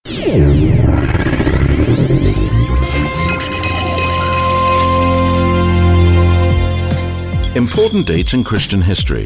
Important dates in Christian history.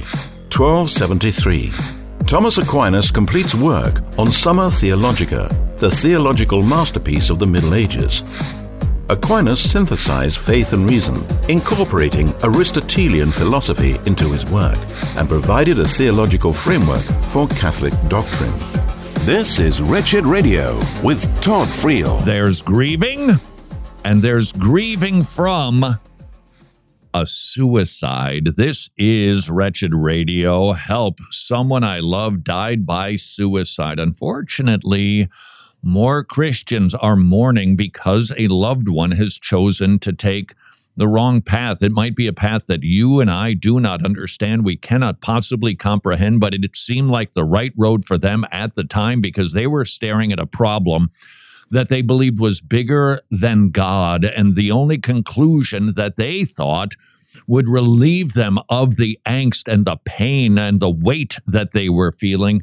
1273. Thomas Aquinas completes work on Summa Theologica, the theological masterpiece of the Middle Ages. Aquinas synthesized faith and reason, incorporating Aristotelian philosophy into his work, and provided a theological framework for Catholic doctrine. This is Wretched Radio with Todd Friel. There's grieving, and there's grieving from a suicide. This is Wretched Radio. Help. Someone I love died by suicide. Unfortunately, more Christians are mourning because a loved one has chosen to take the wrong path. It might be a path that you and I do not understand. We cannot possibly comprehend, but it seemed like the right road for them at the time because they were staring at a problem that they believed was bigger than God, and the only conclusion that they thought would relieve them of the angst and the pain and the weight that they were feeling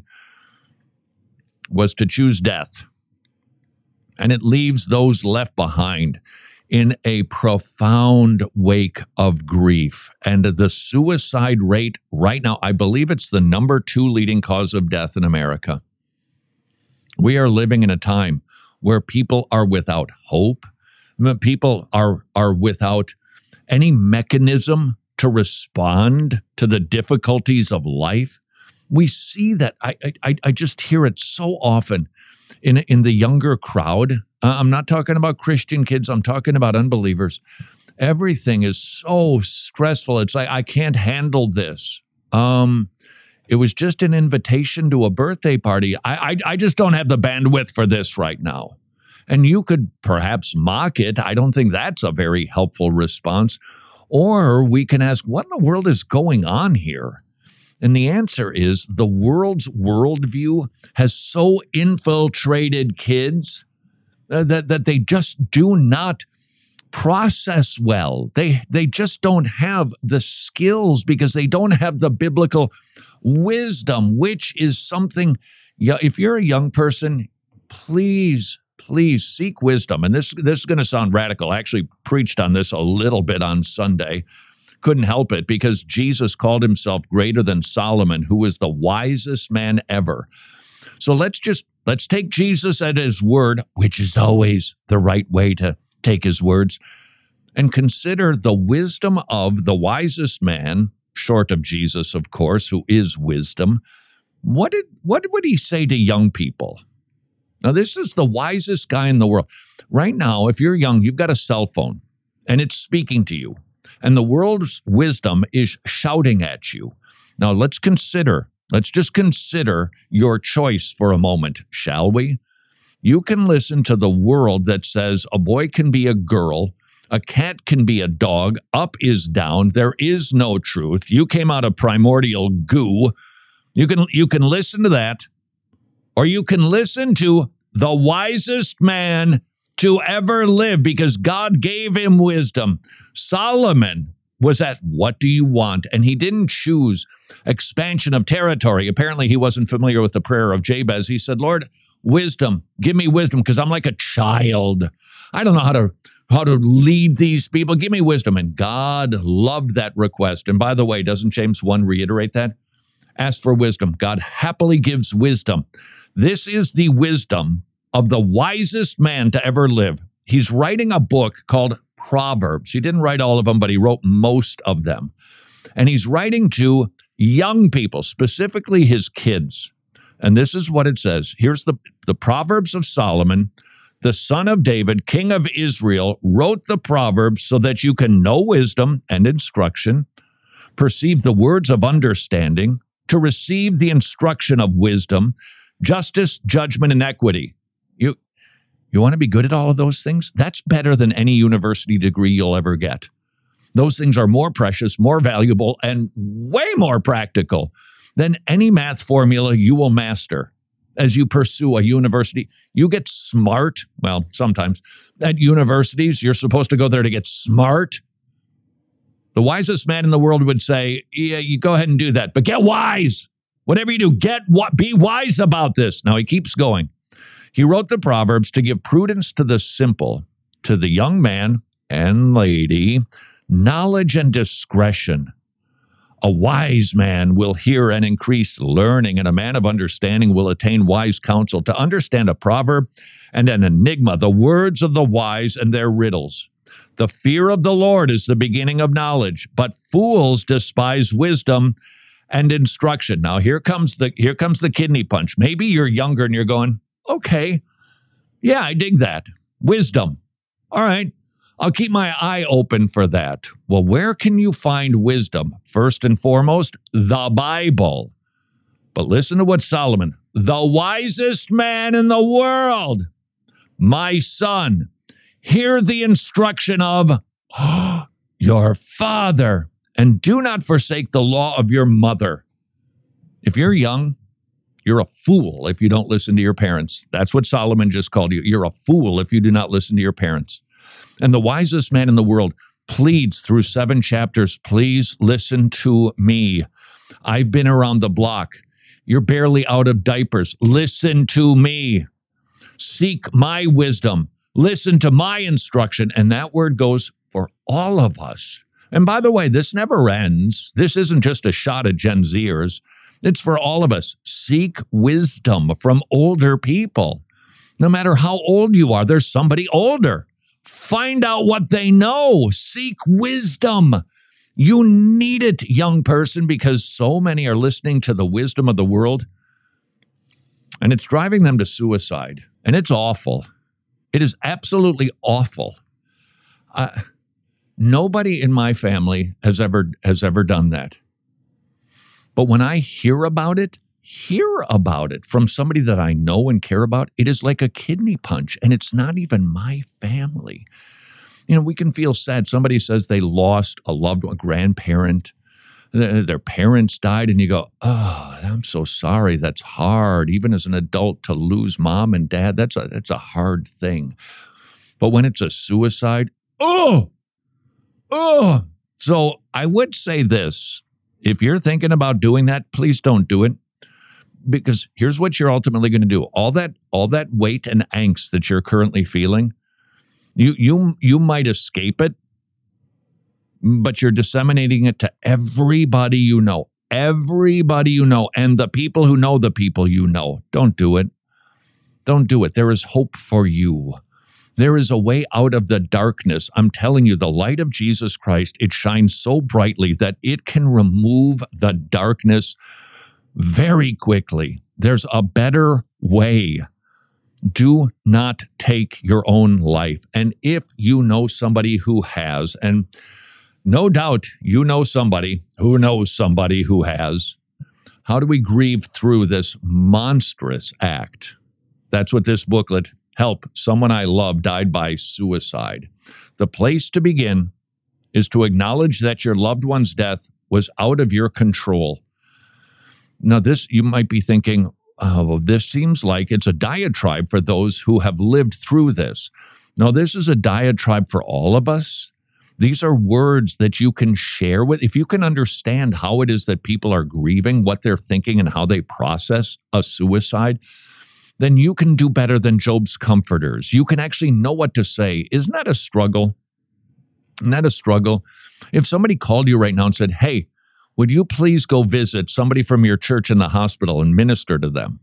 was to choose death. And it leaves those left behind in a profound wake of grief. And the suicide rate right now, I believe it's the number 2 leading cause of death in America. We are living in a time where people are without hope. People are without any mechanism to respond to the difficulties of life. We see that. I just hear it so often in the younger crowd. I'm not talking about Christian kids. I'm talking about unbelievers. Everything is so stressful. It's like, I can't handle this. It was just an invitation to a birthday party. I just don't have the bandwidth for this right now. And you could perhaps mock it. I don't think that's a very helpful response. Or we can ask, what in the world is going on here? And the answer is the world's worldview has so infiltrated kids that they just do not process well. They just don't have the skills because they don't have the biblical wisdom, which is something, if you're a young person, please seek wisdom. And this is going to sound radical. I actually preached on this a little bit on Sunday. Couldn't help it because Jesus called himself greater than Solomon, who was the wisest man ever. So let's take Jesus at his word, which is always the right way to take his words, and consider the wisdom of the wisest man, short of Jesus, of course, who is wisdom. What would he say to young people? Now, this is the wisest guy in the world. Right now, if you're young, you've got a cell phone, and it's speaking to you, and the world's wisdom is shouting at you. Now, let's just consider your choice for a moment, shall we? You can listen to the world that says a boy can be a girl, a cat can be a dog, up is down, there is no truth. You came out of primordial goo. You can listen to that. Or you can listen to the wisest man to ever live because God gave him wisdom. Solomon was at what do you want? And he didn't choose expansion of territory. Apparently, he wasn't familiar with the prayer of Jabez. He said, Lord, wisdom, give me wisdom because I'm like a child. I don't know how to lead these people. Give me wisdom. And God loved that request. And by the way, doesn't James 1 reiterate that? Ask for wisdom. God happily gives wisdom. This is the wisdom of the wisest man to ever live. He's writing a book called Proverbs. He didn't write all of them, but he wrote most of them. And he's writing to young people, specifically his kids. And this is what it says. Here's the Proverbs of Solomon, the son of David, king of Israel, wrote the Proverbs so that you can know wisdom and instruction, perceive the words of understanding, to receive the instruction of wisdom, justice, judgment, and equity. You want to be good at all of those things? That's better than any university degree you'll ever get. Those things are more precious, more valuable, and way more practical than any math formula you will master as you pursue a university. You get smart. Well, sometimes at universities, you're supposed to go there to get smart. The wisest man in the world would say, yeah, you go ahead and do that, but get wise. Whatever you do, be wise about this. Now he keeps going. He wrote the Proverbs to give prudence to the simple, to the young man and lady, knowledge and discretion. A wise man will hear and increase learning, and a man of understanding will attain wise counsel. To understand a proverb and an enigma, the words of the wise and their riddles. The fear of the Lord is the beginning of knowledge, but fools despise wisdom and instruction. Now here comes the kidney punch. Maybe you're younger and you're going, okay, yeah, I dig that. Wisdom. All right, I'll keep my eye open for that. Well, where can you find wisdom? First and foremost, the Bible. But listen to what Solomon, the wisest man in the world, my son, hear the instruction of your father, and do not forsake the law of your mother. If you're young, you're a fool if you don't listen to your parents. That's what Solomon just called you. You're a fool if you do not listen to your parents. And the wisest man in the world pleads through 7 chapters, please listen to me. I've been around the block. You're barely out of diapers. Listen to me. Seek my wisdom. Listen to my instruction. And that word goes for all of us. And by the way, this never ends. This isn't just a shot at Gen Zers. It's for all of us. Seek wisdom from older people. No matter how old you are, there's somebody older. Find out what they know. Seek wisdom. You need it, young person, because so many are listening to the wisdom of the world, and it's driving them to suicide. And it's awful. It is absolutely awful. Nobody in my family has ever done that. But when I hear about it from somebody that I know and care about, it is like a kidney punch, and it's not even my family. You know, we can feel sad. Somebody says they lost a loved one, a grandparent. Their parents died, and you go, oh, I'm so sorry. That's hard. Even as an adult, to lose mom and dad, that's a hard thing. But when it's a suicide, oh. So I would say this. If you're thinking about doing that, please don't do it. Because here's what you're ultimately going to do. All that weight and angst that you're currently feeling, you might escape it, but you're disseminating it to everybody you know. Everybody you know, and the people who know the people you know. Don't do it. Don't do it. There is hope for you. There is a way out of the darkness. I'm telling you, the light of Jesus Christ, it shines so brightly that it can remove the darkness very quickly. There's a better way. Do not take your own life. And if you know somebody who has, and no doubt you know somebody who knows somebody who has, how do we grieve through this monstrous act? That's what this booklet, Help, Someone I Love Died by Suicide. The place to begin is to acknowledge that your loved one's death was out of your control. Now, this, you might be thinking, oh, this seems like it's a diatribe for those who have lived through this. No, this is a diatribe for all of us. These are words that you can share with. If you can understand how it is that people are grieving, what they're thinking, and how they process a suicide, then you can do better than Job's comforters. You can actually know what to say. Isn't that a struggle? Isn't that a struggle? If somebody called you right now and said, hey, would you please go visit somebody from your church in the hospital and minister to them?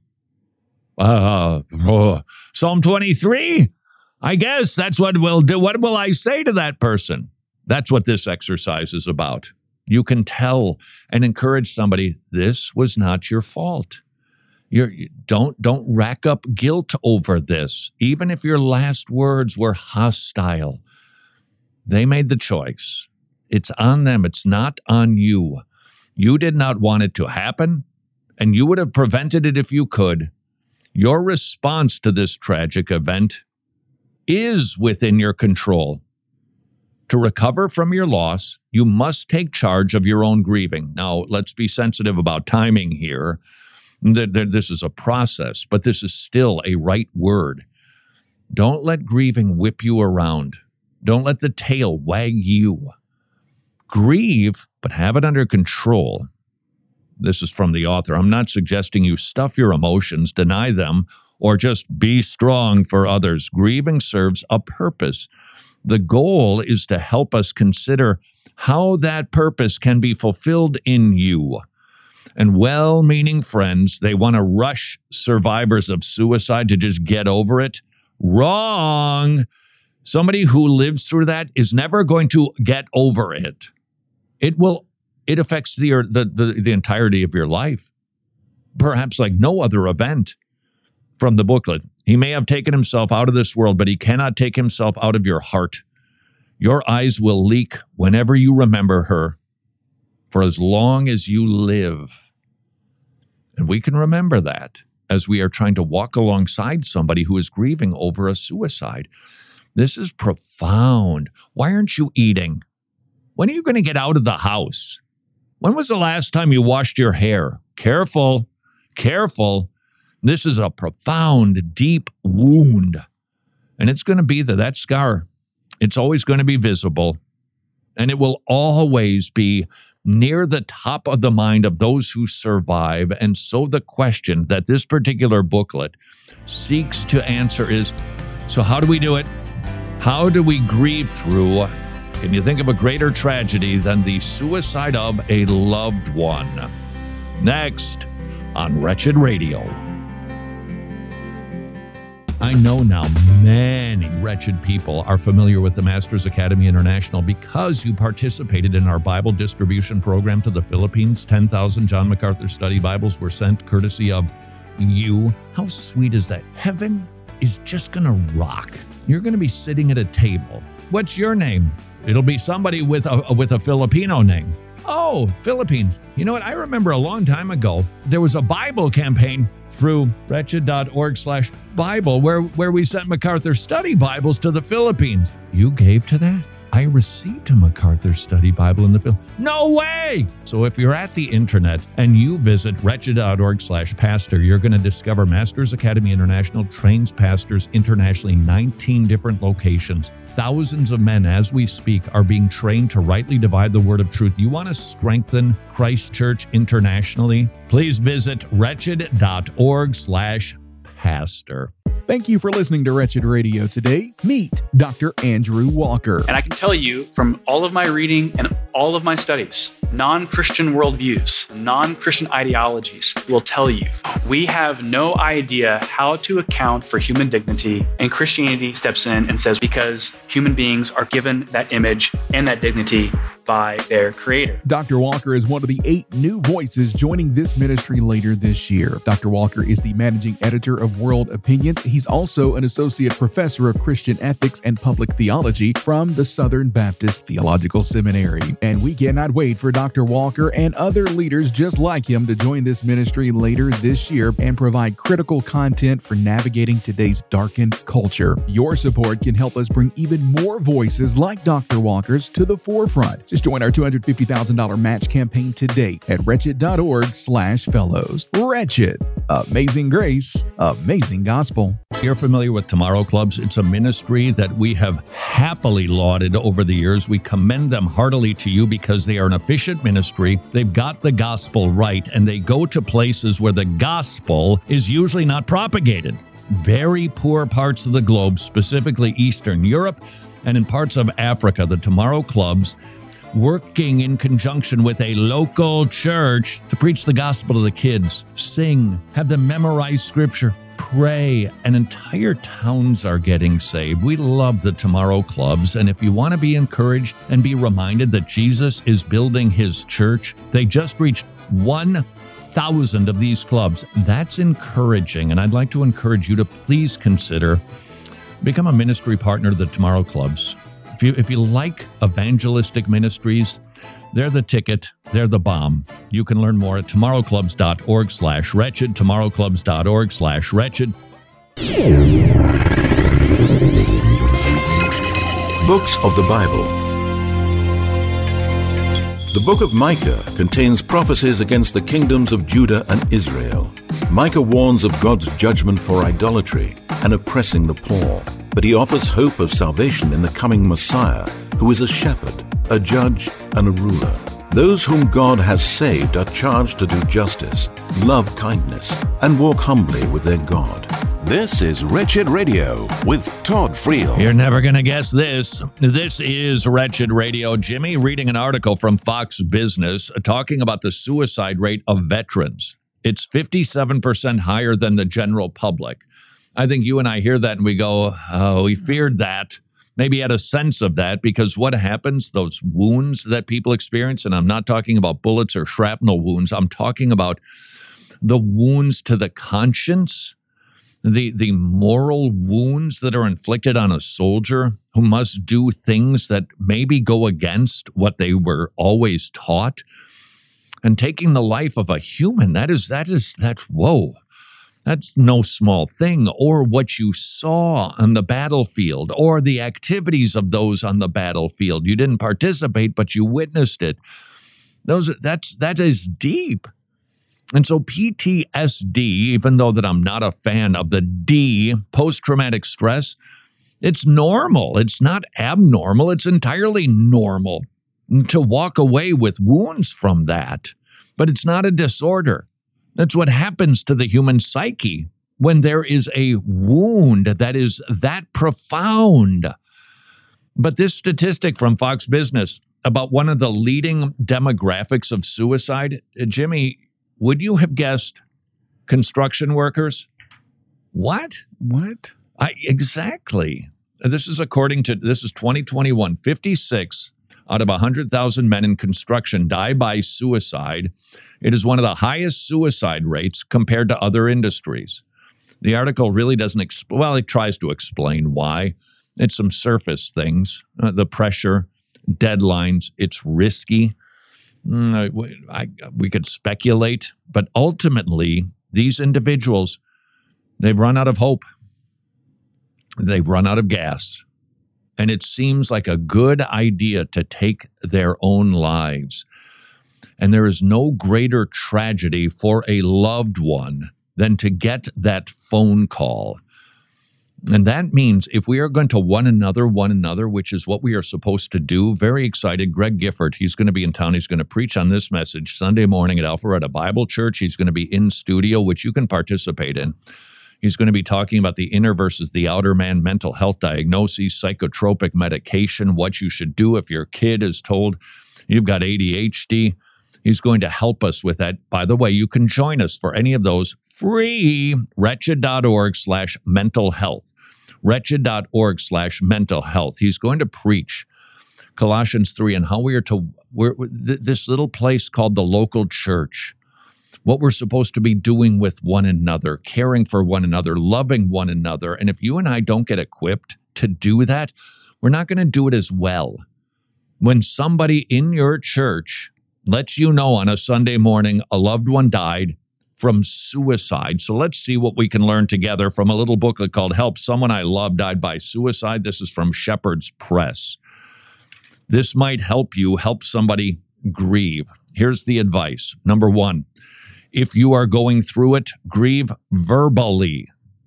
Psalm 23? I guess that's what we'll do. What will I say to that person? That's what this exercise is about. You can tell and encourage somebody, this was not your fault. Don't rack up guilt over this. Even if your last words were hostile, they made the choice. It's on them. It's not on you. You did not want it to happen, and you would have prevented it if you could. Your response to this tragic event is within your control. To recover from your loss, you must take charge of your own grieving. Now, let's be sensitive about timing here. This is a process, but this is still a right word. Don't let grieving whip you around. Don't let the tail wag you. Grieve, but have it under control. This is from the author. I'm not suggesting you stuff your emotions, deny them, or just be strong for others. Grieving serves a purpose. The goal is to help us consider how that purpose can be fulfilled in you. And well-meaning friends, they want to rush survivors of suicide to just get over it. Wrong. Somebody who lives through that is never going to get over it. It affects the entirety of your life, perhaps like no other event. From the booklet, he may have taken himself out of this world, but he cannot take himself out of your heart. Your eyes will leak whenever you remember her for as long as you live. And we can remember that as we are trying to walk alongside somebody who is grieving over a suicide. This is profound. Why aren't you eating? When are you going to get out of the house? When was the last time you washed your hair? Careful, careful. This is a profound, deep wound. And it's going to be that scar. It's always going to be visible. And it will always be near the top of the mind of those who survive. And so the question that this particular booklet seeks to answer is, so how do we do it? How do we grieve through? Can you think of a greater tragedy than the suicide of a loved one? Next on Wretched Radio. I know now many wretched people are familiar with the Masters Academy International because you participated in our Bible distribution program to the Philippines. 10,000 John MacArthur Study Bibles were sent courtesy of you. How sweet is that? Heaven is just going to rock. You're going to be sitting at a table. What's your name? It'll be somebody with a Filipino name. Oh, Philippines. You know what? I remember a long time ago, there was a Bible campaign through wretched.org/Bible where we sent MacArthur Study Bibles to the Philippines. You gave to that? I received a MacArthur Study Bible in the Philippines. No way! So if you're at the internet and you visit wretched.org/pastor, you're going to discover Masters Academy International trains pastors internationally, 19 different locations. Thousands of men, as we speak, are being trained to rightly divide the word of truth. You want to strengthen Christ Church internationally? Please visit wretched.org/pastor. Thank you for listening to Wretched Radio today. Meet Dr. Andrew Walker. And I can tell you from all of my reading and all of my studies, non-Christian worldviews, non-Christian ideologies will tell you we have no idea how to account for human dignity, and Christianity steps in and says because human beings are given that image and that dignity by their creator. Dr. Walker is one of the 8 new voices joining this ministry later this year. Dr. Walker is the managing editor of World Opinions. He's also an associate professor of Christian ethics and public theology from the Southern Baptist Theological Seminary. And we cannot wait for Dr. Walker and other leaders just like him to join this ministry later this year and provide critical content for navigating today's darkened culture. Your support can help us bring even more voices like Dr. Walker's to the forefront. Just join our $250,000 match campaign today at wretched.org/fellows. Wretched. Amazing grace. Amazing gospel. You're familiar with Tomorrow Clubs. It's a ministry that we have happily lauded over the years. We commend them heartily to you because they are an efficient ministry. They've got the gospel right, and they go to places where the gospel is usually not propagated. Very poor parts of the globe, specifically Eastern Europe and in parts of Africa. The Tomorrow Clubs working in conjunction with a local church to preach the gospel to the kids, sing, have them memorize scripture, pray, and entire towns are getting saved. We love the Tomorrow Clubs, and if you want to be encouraged and be reminded that Jesus is building his church, they just reached 1,000 of these clubs. That's encouraging, and I'd like to encourage you to please consider become a ministry partner to the Tomorrow Clubs. If you like evangelistic ministries, they're the ticket, they're the bomb. You can learn more at tomorrowclubs.org/wretched, tomorrowclubs.org/wretched. Books of the Bible. The book of Micah contains prophecies against the kingdoms of Judah and Israel. Micah warns of God's judgment for idolatry and oppressing the poor, but he offers hope of salvation in the coming Messiah, who is a shepherd, a judge, and a ruler. Those whom God has saved are charged to do justice, love kindness, and walk humbly with their God. This is Wretched Radio with Todd Friel. You're never going to guess this. This is Wretched Radio. Jimmy reading an article from Fox Business talking about the suicide rate of veterans. It's 57% higher than the general public. I think you and I hear that and we go, oh, we feared that. Maybe had a sense of that, because what happens, those wounds that people experience, and I'm not talking about bullets or shrapnel wounds, I'm talking about the wounds to the conscience, the moral wounds that are inflicted on a soldier who must do things that maybe go against what they were always taught. And taking the life of a human, that's whoa. That's no small thing. Or what you saw on the battlefield, or the activities of those on the battlefield. You didn't participate, but you witnessed it. That is deep. And so PTSD, even though that I'm not a fan of the D, post-traumatic stress, it's normal. It's not abnormal. It's entirely normal to walk away with wounds from that. But it's not a disorder. That's what happens to the human psyche when there is a wound that is that profound. But this statistic from Fox Business about one of the leading demographics of suicide, Jimmy, would you have guessed construction workers? What? Exactly. This is 2021. 56 out of 100,000 men in construction die by suicide. It is one of the highest suicide rates compared to other industries. The article really doesn't it tries to explain why. It's some surface things, the pressure, deadlines, it's risky. We could speculate, but ultimately, these individuals, they've run out of hope. They've run out of gas. And it seems like a good idea to take their own lives. And there is no greater tragedy for a loved one than to get that phone call. And that means if we are going to one another, which is what we are supposed to do, very excited. Greg Gifford, he's going to be in town. He's going to preach on this message Sunday morning at Alpharetta Bible Church. He's going to be in studio, which you can participate in. He's going to be talking about the inner versus the outer man, mental health diagnoses, psychotropic medication, what you should do if your kid is told you've got ADHD. He's going to help us with that. By the way, you can join us for any of those free, wretched.org/mental health. Wretched.org/mental health. He's going to preach Colossians 3 and how we're this little place called the local church, what we're supposed to be doing with one another, caring for one another, loving one another. And if you and I don't get equipped to do that, we're not going to do it as well. When somebody in your church lets you know on a Sunday morning a loved one died from suicide. So let's see what we can learn together from a little booklet called Help Someone I Love Died by Suicide. This is from Shepherd's Press. This might help you help somebody grieve. Here's the advice. Number 1, if you are going through it, grieve verbally.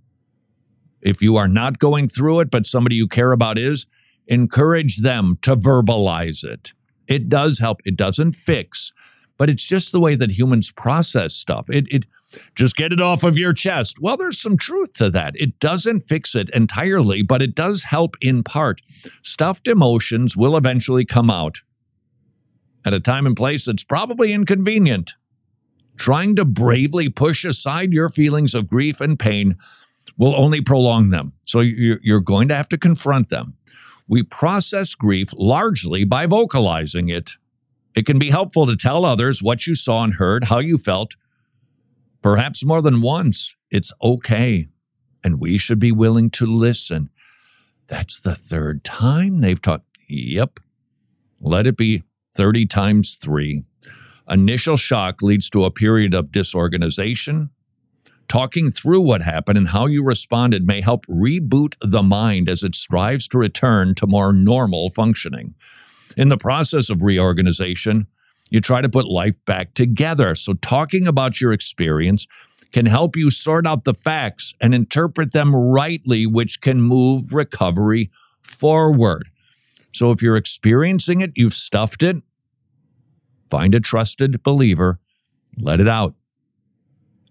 If you are not going through it, but somebody you care about is, encourage them to verbalize it. It does help. It doesn't fix, but it's just the way that humans process stuff. It just get it off of your chest. Well, there's some truth to that. It doesn't fix it entirely, but it does help in part. Stuffed emotions will eventually come out at a time and place that's probably inconvenient. Trying to bravely push aside your feelings of grief and pain will only prolong them. So you're going to have to confront them. We process grief largely by vocalizing it. It can be helpful to tell others what you saw and heard, how you felt, perhaps more than once. It's okay, and we should be willing to listen. That's the 3rd time they've talked. Yep. Let it be 30 times 3. Initial shock leads to a period of disorganization. Talking through what happened and how you responded may help reboot the mind as it strives to return to more normal functioning. In the process of reorganization, you try to put life back together. So talking about your experience can help you sort out the facts and interpret them rightly, which can move recovery forward. So if you're experiencing it, you've stuffed it, find a trusted believer, let it out.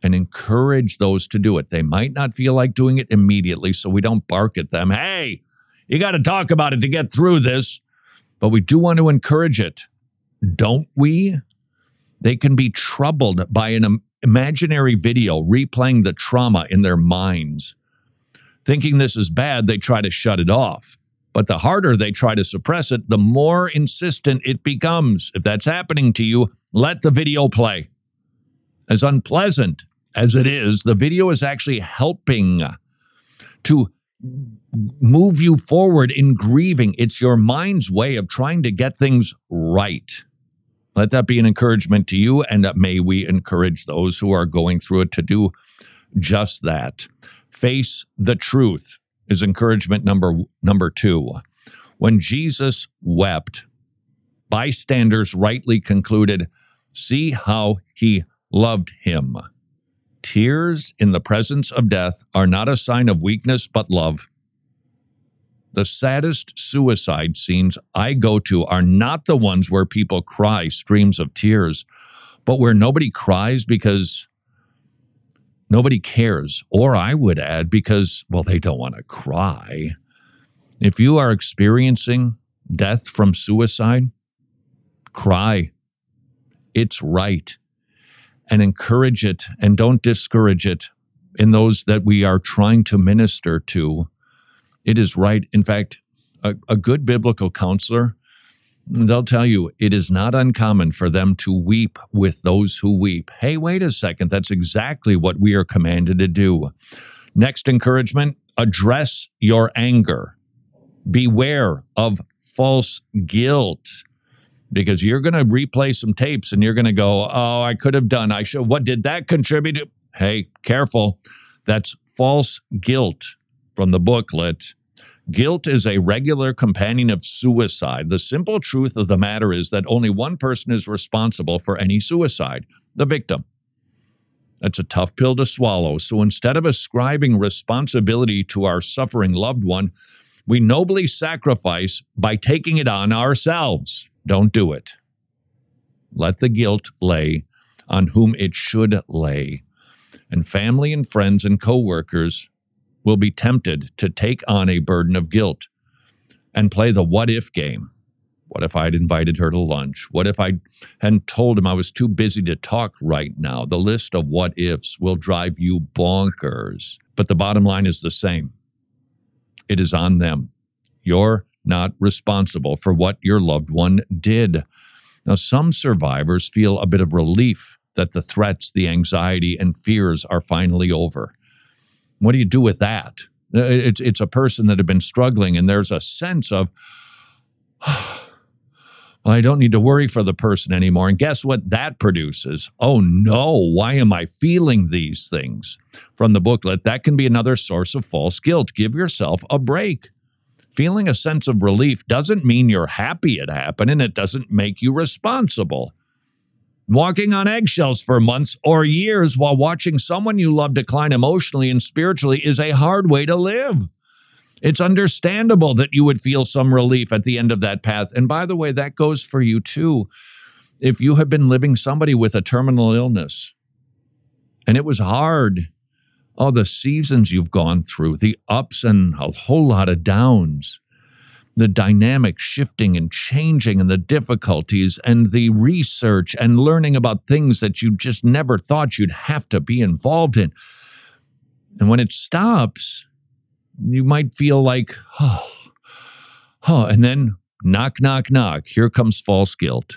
and encourage those to do it. They might not feel like doing it immediately, so we don't bark at them. Hey, you got to talk about it to get through this. But we do want to encourage it, don't we? They can be troubled by an imaginary video replaying the trauma in their minds. Thinking this is bad, they try to shut it off. But the harder they try to suppress it, the more insistent it becomes. If that's happening to you, let the video play. As unpleasant as it is, the video is actually helping to move you forward in grieving. It's your mind's way of trying to get things right. Let that be an encouragement to you, and may we encourage those who are going through it to do just that. Face the truth is encouragement number 2. When Jesus wept, bystanders rightly concluded, see how he loved him. Tears in the presence of death are not a sign of weakness, but love. The saddest suicide scenes I go to are not the ones where people cry streams of tears, but where nobody cries because nobody cares, or I would add, because, well, they don't want to cry. If you are experiencing death from suicide, cry. It's right. And encourage it, and don't discourage it in those that we are trying to minister to. It is right. In fact, a good biblical counselor, they'll tell you it is not uncommon for them to weep with those who weep. Hey, wait a second. That's exactly what we are commanded to do. Next encouragement, address your anger. Beware of false guilt, because you're going to replay some tapes and you're going to go, oh, I could have done, I should, what did that contribute to? Hey, careful. That's false guilt from the booklet. Guilt is a regular companion of suicide. The simple truth of the matter is that only one person is responsible for any suicide, the victim. That's a tough pill to swallow. So instead of ascribing responsibility to our suffering loved one, we nobly sacrifice by taking it on ourselves. Don't do it. Let the guilt lay on whom it should lay. And family and friends and coworkers will be tempted to take on a burden of guilt and play the what-if game. What if I'd invited her to lunch? What if I hadn't told him I was too busy to talk right now? The list of what-ifs will drive you bonkers. But the bottom line is the same. It is on them. You're not responsible for what your loved one did. Now, some survivors feel a bit of relief that the threats, the anxiety, and fears are finally over. What do you do with that? It's a person that had been struggling, and there's a sense of, well, I don't need to worry for the person anymore. And guess what that produces? Oh, no, why am I feeling these things? From the booklet, that can be another source of false guilt. Give yourself a break. Feeling a sense of relief doesn't mean you're happy it happened, and it doesn't make you responsible. Walking on eggshells for months or years while watching someone you love decline emotionally and spiritually is a hard way to live. It's understandable that you would feel some relief at the end of that path. And by the way, that goes for you too. If you have been living somebody with a terminal illness and it was hard, oh, the seasons you've gone through, the ups and a whole lot of downs, the dynamic shifting and changing and the difficulties and the research and learning about things that you just never thought you'd have to be involved in. And when it stops, you might feel like, and then knock, knock, knock. Here comes false guilt.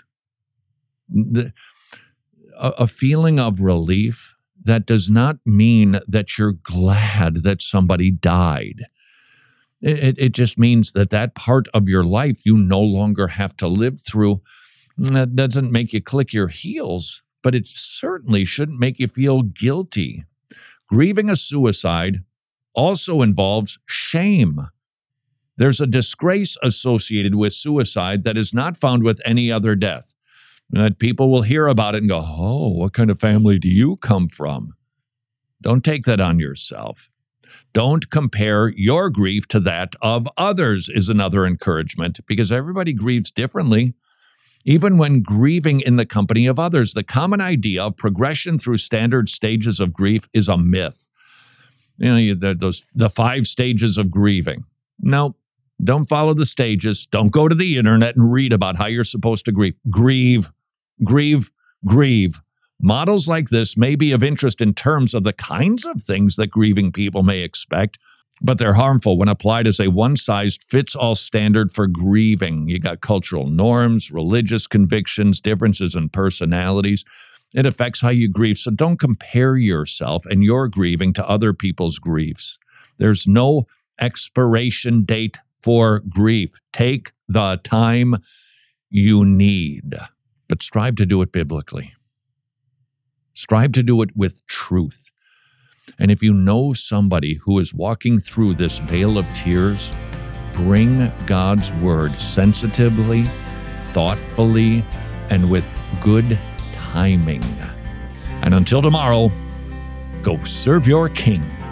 A feeling of relief that does not mean that you're glad that somebody died. It just means that that part of your life you no longer have to live through. That doesn't make you click your heels, but it certainly shouldn't make you feel guilty. Grieving a suicide also involves shame. There's a disgrace associated with suicide that is not found with any other death. People will hear about it and go, oh, what kind of family do you come from? Don't take that on yourself. Don't compare your grief to that of others is another encouragement, because everybody grieves differently. Even when grieving in the company of others, the common idea of progression through standard stages of grief is a myth. The 5 stages of grieving. No, don't follow the stages. Don't go to the internet and read about how you're supposed to grieve. Grieve, grieve, grieve. Models like this may be of interest in terms of the kinds of things that grieving people may expect, but they're harmful when applied as a one-size-fits-all standard for grieving. You got cultural norms, religious convictions, differences in personalities. It affects how you grieve, so don't compare yourself and your grieving to other people's griefs. There's no expiration date for grief. Take the time you need, but strive to do it biblically. Strive to do it with truth. And if you know somebody who is walking through this vale of tears, bring God's word sensitively, thoughtfully, and with good timing. And until tomorrow, go serve your King.